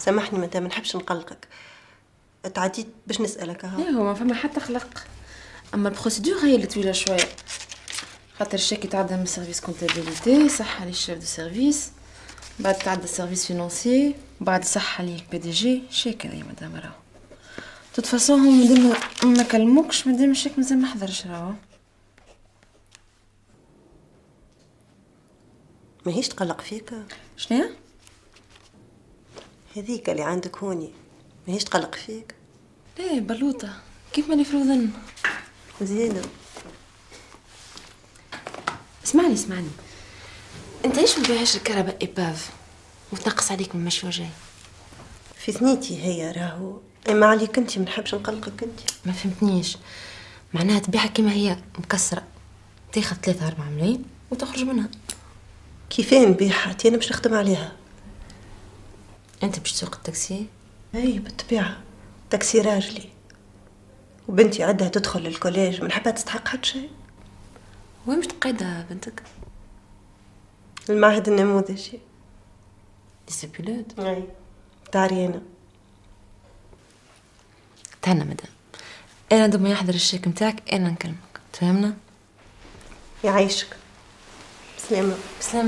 سامحني مدام، ما نحبش نقلقك. تعديت باش نسالك اهو. ايه هو ما فما حتى خلق، اما البروسيدور هي اللي طويله شويه، خاطر الشيك يتعدى من سيرفيس كونتابيليتي، صح لي الشيف دو سيرفيس، بعد تعدى السيرفيس فينانسي، بعد صح لي البي دي جي. شيك يا مدام راهو توت فاصون هم مادام ما كلموكش مادام الشيك مازال ما حضرش راهو. ماهيش تقلق فيك؟ شنو هذيك اللي عندك هوني ماهيش تقلق فيك؟ ليه بلوطه كيف ماني فروضن. زينه. اسمعني انت ليش ما تبيعش الكهرباء ايباف وتنقص عليك من مشي وجاي؟ في ثنيتي هي راهو، اما عليك انت ما نحبش نقلقك انت. ما فهمتنيش، معناها تبيعها كيما هي مكسره، تاخذ 3-4 ملايين وتخرج منها. كيفين نبيعها؟ انا باش نخدم عليها. انت باش تسوق التاكسي؟ اي بالطبيعه، تاكسي راجلي، وبنتي عندها تدخل الكوليج، ما نحبها تستحق حتى شيء. وين باش تقعدها بنتك؟ المعهد النموذجي. ديسيبيلود؟ اي تاع ريانا. تهنى مدام، انا دوما يحضر الشيك متاعك انا نكلمك، تفهمنا؟ يعيشك. بسلامه. بسلامة.